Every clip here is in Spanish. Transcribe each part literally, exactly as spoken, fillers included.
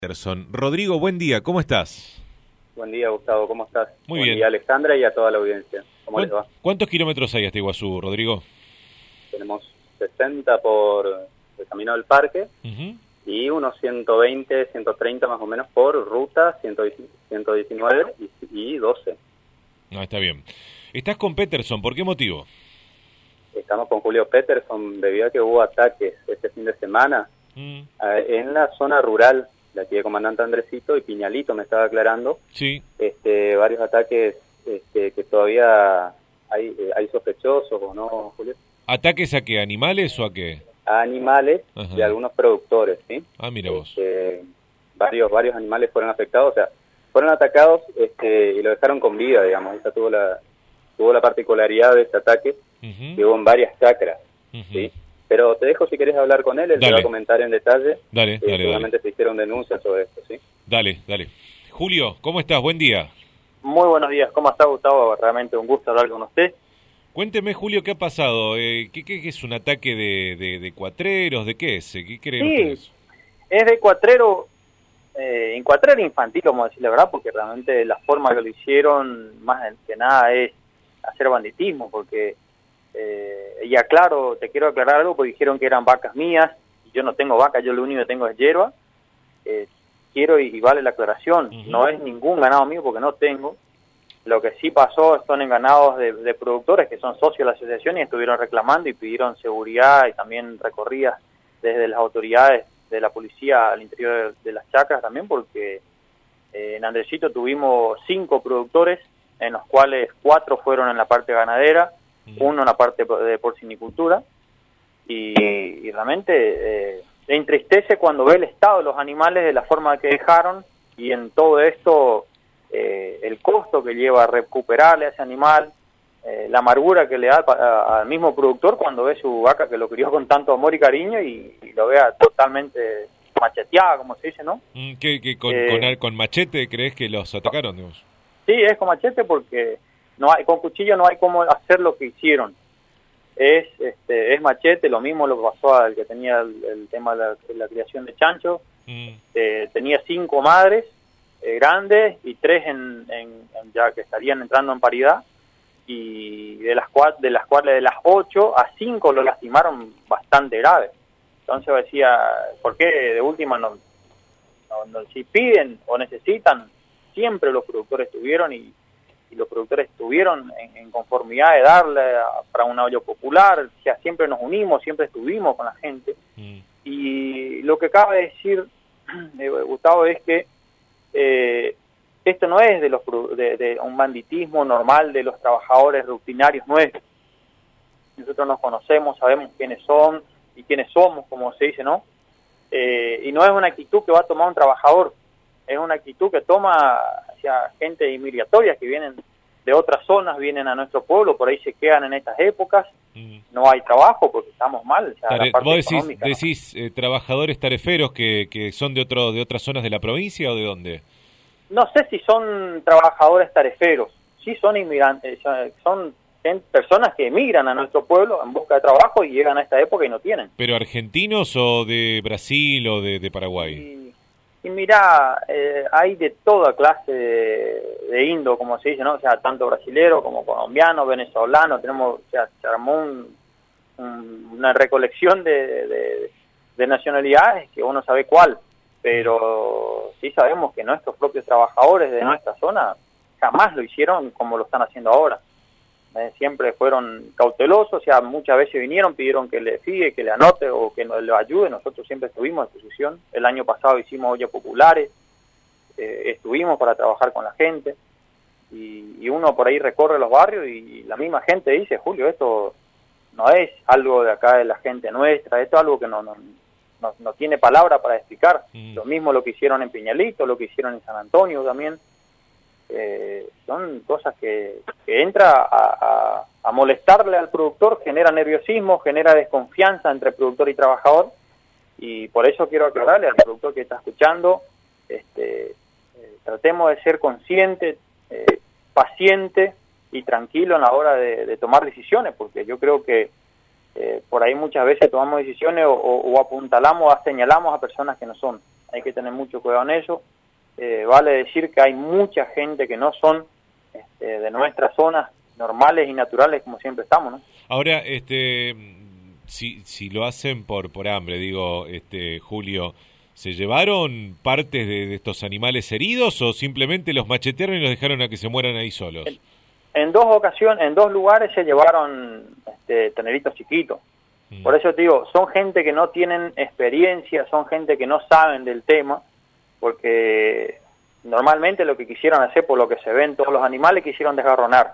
Peterson. Rodrigo, buen día, ¿cómo estás? Buen día, Gustavo, ¿cómo estás? Muy buen bien. día, Alejandra, y a toda la audiencia. ¿Cómo les va? ¿Cuántos kilómetros hay hasta Iguazú, Rodrigo? Tenemos sesenta por el Camino del Parque uh-huh. y unos ciento veinte, ciento treinta más o menos por ruta, ciento diecinueve y, y doce. No, está bien. ¿Estás con Peterson? ¿Por qué motivo? Estamos con Julio Peterson debido a que hubo ataques este fin de semana mm. en la zona rural de aquí de Comandante Andresito y Piñalito, me estaba aclarando. Sí. Este, varios ataques este, que todavía hay, hay sospechosos, ¿o no, Julio? ¿Ataques a qué? ¿Animales o a qué? A animales Ajá. de algunos productores, ¿sí? Ah, mira vos. Este, varios, varios animales fueron afectados, o sea, fueron atacados este, y lo dejaron con vida, digamos. Esta tuvo la, tuvo la particularidad de este ataque, uh-huh. que hubo en varias chacras, uh-huh. ¿sí? Pero te dejo si querés hablar con él, él dale. te va a comentar en detalle. Dale, eh, dale, seguramente dale. se hicieron denuncias sobre esto, ¿sí? Dale, dale. Julio, ¿cómo estás? Buen día. Muy buenos días, ¿cómo está, Gustavo? Realmente un gusto hablar con usted. Cuénteme, Julio, ¿qué ha pasado? Eh, ¿qué, qué, ¿Qué es un ataque de, de, de cuatreros? ¿De qué es? ¿Qué creen sí, ustedes? Es de cuatrero, eh, en cuatrero infantil, vamos a decir la verdad, porque realmente la forma que lo hicieron, más que nada, es hacer banditismo, porque... Eh, y aclaro, te quiero aclarar algo, porque dijeron que eran vacas mías, y yo no tengo vacas, yo lo único que tengo es hierba. Eh, quiero y, y vale la aclaración, uh-huh. no es ningún ganado mío porque no tengo. Lo que sí pasó son en ganados de, de productores que son socios de la asociación y estuvieron reclamando y pidieron seguridad y también recorridas desde las autoridades de la policía al interior de, de las chacras también, porque eh, en Andresito tuvimos cinco productores, en los cuales cuatro fueron en la parte ganadera, uno en la parte de porcinicultura, y, y realmente eh, le entristece cuando ve el estado de los animales, de la forma que dejaron, y en todo esto eh, el costo que lleva a recuperarle a ese animal, eh, la amargura que le da al mismo productor cuando ve su vaca que lo crió con tanto amor y cariño y, y lo vea totalmente macheteada, como se dice, ¿no? ¿Qué, qué, con, eh, con, con machete crees que los atacaron, digamos? Sí, es con machete porque... No hay, con cuchillo no hay cómo hacer lo que hicieron. Es este es machete, lo mismo lo pasó al que tenía el, el tema de la, de la criación de chancho. Mm. Eh, tenía cinco madres eh, grandes y tres en, en, en ya que estarían entrando en paridad. Y de las, cual, de las cuales de las ocho a cinco lo lastimaron bastante grave. Entonces decía, ¿por qué de última no, no, no si piden o necesitan? Siempre los productores tuvieron y y los productores estuvieron en, en conformidad de darle a, para un apoyo popular, o sea, siempre nos unimos, siempre estuvimos con la gente. Mm. Y lo que cabe decir, eh, Gustavo, es que eh, esto no es de, los, de, de un banditismo normal de los trabajadores rutinarios nuestros. Nosotros nos conocemos, sabemos quiénes son y quiénes somos, como se dice, ¿no? Eh, y no es una actitud que va a tomar un trabajador, es una actitud que toma hacia gente inmigratoria que vienen de otras zonas, vienen a nuestro pueblo, por ahí se quedan en estas épocas, mm. no hay trabajo porque estamos mal. O sea, Tare, la parte ¿Vos decís, económica, decís ¿no? eh, trabajadores tareferos que, que son de otro de otras zonas de la provincia o de dónde? No sé si son trabajadores tareferos, sí son inmigrantes, son personas que emigran a nuestro pueblo en busca de trabajo y llegan a esta época y no tienen. ¿Pero argentinos o de Brasil o de, de Paraguay? Y, Y mira, eh, hay de toda clase de, de indo, como se dice, ¿no? O sea, tanto brasilero como colombiano, venezolano, tenemos, o sea, se armó un, un, una recolección de, de, de nacionalidades que uno sabe cuál, pero sí sabemos que nuestros propios trabajadores de nuestra zona jamás lo hicieron como lo están haciendo ahora. Eh, siempre fueron cautelosos, o sea, muchas veces vinieron, pidieron que le sigue, que le anote o que nos le ayude. Nosotros siempre estuvimos a disposición. El año pasado hicimos ollas populares, eh, estuvimos para trabajar con la gente y, y uno por ahí recorre los barrios y la misma gente dice, Julio, esto no es algo de acá de la gente nuestra, esto es algo que no, no, no, no tiene palabra para explicar. Mm. Lo mismo lo que hicieron en Piñalito, lo que hicieron en San Antonio también. Eh, son cosas que, que entra a, a, a molestarle al productor, genera nerviosismo, genera desconfianza entre productor y trabajador, y por eso quiero aclararle al productor que está escuchando, este, eh, tratemos de ser conscientes, eh, pacientes y tranquilos a la hora de, de tomar decisiones, porque yo creo que eh, por ahí muchas veces tomamos decisiones o, o, o apuntalamos, o señalamos a personas que no son. hay que tener mucho cuidado en eso. Eh, vale decir que hay mucha gente que no son este, de nuestras zonas normales y naturales como siempre estamos, ¿no? Ahora, este, si, si lo hacen por, por hambre, digo, este, Julio, ¿se llevaron partes de, de estos animales heridos o simplemente los machetearon y los dejaron a que se mueran ahí solos? En, en dos ocasiones, en dos lugares se llevaron este, teneritos chiquitos. Mm. Por eso te digo, son gente que no tienen experiencia, son gente que no saben del tema, porque normalmente lo que quisieron hacer, por lo que se ven todos los animales, quisieron desgarronar.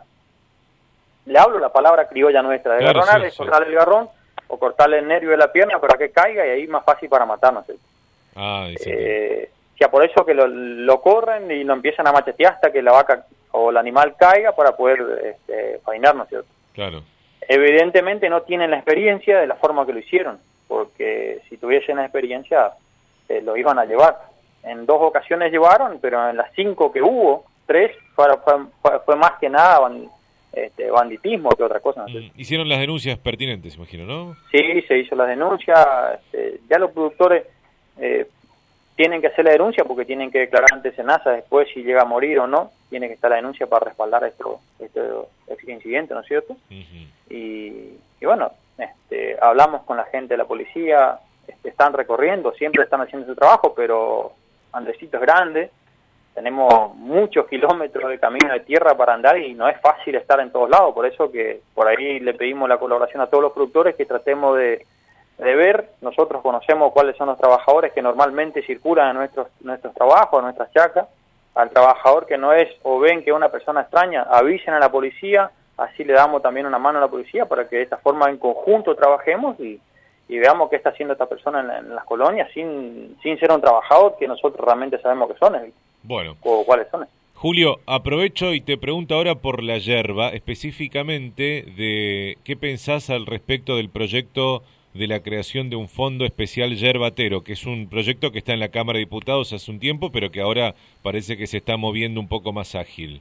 Le hablo la palabra criolla nuestra, desgarronar claro, sí, es sí. cortarle el garrón o cortarle el nervio de la pierna para que caiga y ahí más fácil para matarnos. Ah, eh, ya por eso que lo, lo corren y lo empiezan a machetear hasta que la vaca o el animal caiga para poder este, faenarnos, ¿cierto? Claro. Evidentemente no tienen la experiencia de la forma que lo hicieron, porque si tuviesen la experiencia eh, lo iban a llevar. En dos ocasiones llevaron, pero en las cinco que hubo, tres fue, fue, fue más que nada ban, este, banditismo que otra cosa. ¿No? Mm, hicieron las denuncias pertinentes, imagino, ¿no? Sí, se hizo la denuncia. Este, ya los productores eh, tienen que hacer la denuncia porque tienen que declarar ante SENASA después si llega a morir o no. Tiene que estar la denuncia para respaldar esto, esto, este incidente, ¿no es cierto? Uh-huh. y, y bueno, este, hablamos con la gente de la policía, este, están recorriendo, siempre están haciendo su trabajo, pero Andresito es grande, tenemos muchos kilómetros de camino de tierra para andar y no es fácil estar en todos lados, por eso que por ahí le pedimos la colaboración a todos los productores que tratemos de, de ver, nosotros conocemos cuáles son los trabajadores que normalmente circulan en nuestros, nuestros trabajos, en nuestras chacas, al trabajador que no es o ven que es una persona extraña, avisen a la policía, así le damos también una mano a la policía para que de esta forma en conjunto trabajemos y y veamos qué está haciendo esta persona en, en las colonias sin sin ser un trabajador que nosotros realmente sabemos que son, ¿eh? Bueno. O cuáles son. Julio, aprovecho y te pregunto ahora por la yerba, específicamente de qué pensás al respecto del proyecto de la creación de un fondo especial yerbatero, que es un proyecto que está en la Cámara de Diputados hace un tiempo, pero que ahora parece que se está moviendo un poco más ágil.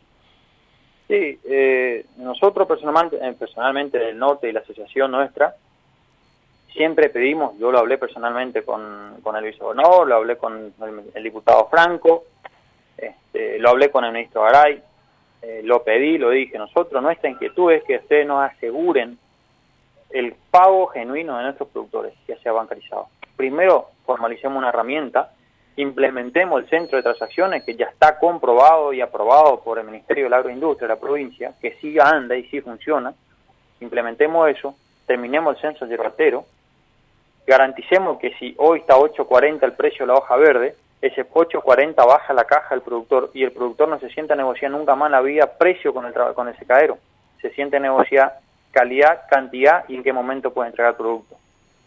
Sí, eh, nosotros personalmente, personalmente del norte y la asociación nuestra, siempre pedimos, yo lo hablé personalmente con, con el vicegobernador, lo hablé con el, el diputado Franco, este, lo hablé con el ministro Garay, eh, lo pedí, lo dije, nosotros nuestra inquietud es que ustedes nos aseguren el pago genuino de nuestros productores, ya sea bancarizado. Primero, formalicemos una herramienta, implementemos el centro de transacciones que ya está comprobado y aprobado por el Ministerio de la Agroindustria de la provincia, que sí anda y sí funciona, implementemos eso, terminemos el censo yerbatero, garanticemos que si hoy está ocho cuarenta el precio de la hoja verde, ese ocho cuarenta baja la caja del productor y el productor no se siente a negociar nunca más en la vida precio con el, con el secadero, se siente a negociar calidad, cantidad y en qué momento puede entregar el producto.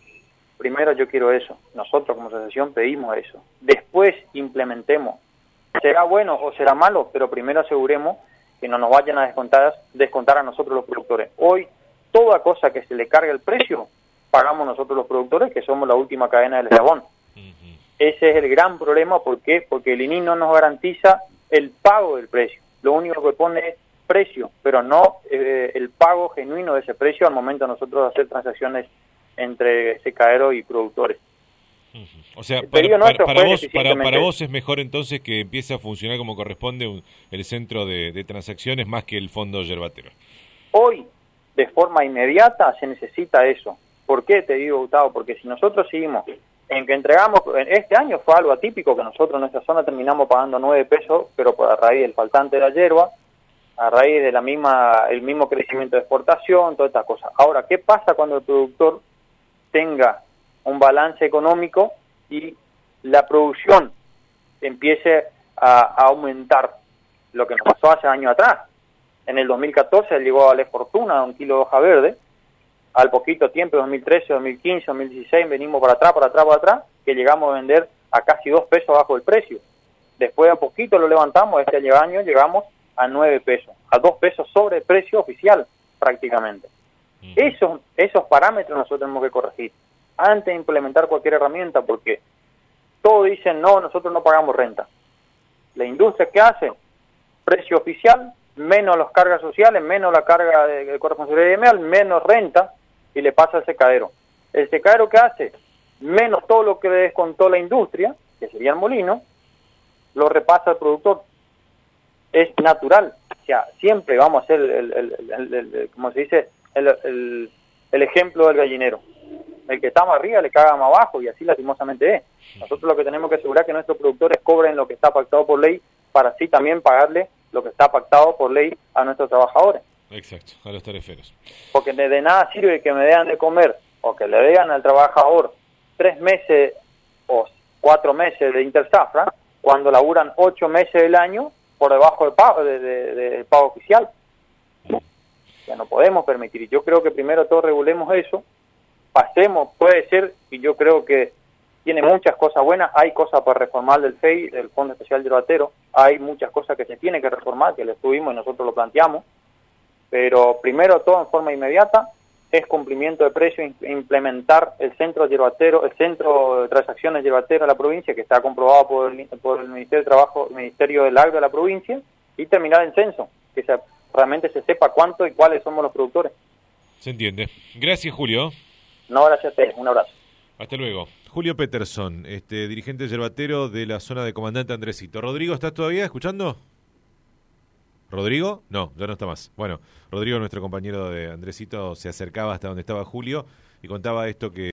Primero yo quiero eso, nosotros como asociación pedimos eso, después implementemos, será bueno o será malo, pero primero aseguremos que no nos vayan a descontar, descontar a nosotros los productores. Hoy toda cosa que se le cargue el precio, pagamos nosotros los productores, que somos la última cadena del eslabón. Uh-huh. Ese es el gran problema, ¿por qué? Porque el I N I no nos garantiza el pago del precio, lo único que pone es precio, pero no eh, el pago genuino de ese precio al momento de nosotros hacer transacciones entre secadero y productores. Uh-huh. O sea, para, para, para, vos, para, para vos es mejor entonces que empiece a funcionar como corresponde un, el centro de, de transacciones más que el fondo yerbatero. Hoy, de forma inmediata, se necesita eso. ¿Por qué te digo, Gustavo? Porque si nosotros seguimos en que entregamos, este año fue algo atípico que nosotros en nuestra zona terminamos pagando nueve pesos, pero por a raíz del faltante de la yerba, a raíz de la misma el mismo crecimiento de exportación, todas estas cosas. Ahora, ¿qué pasa cuando el productor tenga un balance económico y la producción empiece a, a aumentar? Lo que nos pasó hace años atrás. En el dos mil catorce llegó a valer fortuna un kilo de hoja verde. Al poquito tiempo, dos mil trece, dos mil quince, dos mil dieciséis, venimos para atrás, para atrás, para atrás, que llegamos a vender a casi dos pesos bajo el precio. Después a poquito lo levantamos, este año llegamos a nueve pesos, a dos pesos sobre el precio oficial prácticamente. Mm. Esos, esos parámetros nosotros tenemos que corregir antes de implementar cualquier herramienta, porque todos dicen, no, nosotros no pagamos renta. La industria, ¿qué hace? Precio oficial, menos las cargas sociales, menos la carga de, de corresponsabilidad gremial, menos renta, y le pasa al secadero. ¿El secadero qué hace? Menos todo lo que le descontó la industria, que sería el molino, lo repasa el productor. Es natural, o sea, siempre vamos a hacer, el, el, el, el, el, el como se dice, el, el, el ejemplo del gallinero. El que está más arriba le caga más abajo, y así lastimosamente es. Nosotros lo que tenemos que asegurar es que nuestros productores cobren lo que está pactado por ley, para así también pagarle lo que está pactado por ley a nuestros trabajadores. Exacto, a los tariferos. Porque de, de nada sirve que me dejan de comer o que le digan al trabajador tres meses o cuatro meses de intersafra cuando laburan ocho meses del año por debajo del pago, de, de, de, del pago oficial. Ya no podemos permitir. Yo creo que primero todos regulemos eso, pasemos, puede ser, y yo creo que tiene muchas cosas buenas, hay cosas para reformar del F E I, del Fondo Especial Yerbatero, hay muchas cosas que se tiene que reformar, que lo estuvimos y nosotros lo planteamos, pero primero todo en forma inmediata es cumplimiento de precio, implementar el centro yerbatero, el centro de transacciones yerbatero de la provincia, que está comprobado por el, por el Ministerio de Trabajo, el Ministerio del Agro de la provincia, y terminar el censo, que se, realmente se sepa cuánto y cuáles somos los productores. Se entiende. Gracias, Julio. No, gracias a ustedes. Un abrazo. Hasta luego. Julio Peterson, este dirigente yerbatero de la zona de Comandante Andresito. Rodrigo, ¿estás todavía escuchando? ¿Rodrigo? No, ya no está más. Bueno, Rodrigo, nuestro compañero de Andresito, se acercaba hasta donde estaba Julio y contaba esto que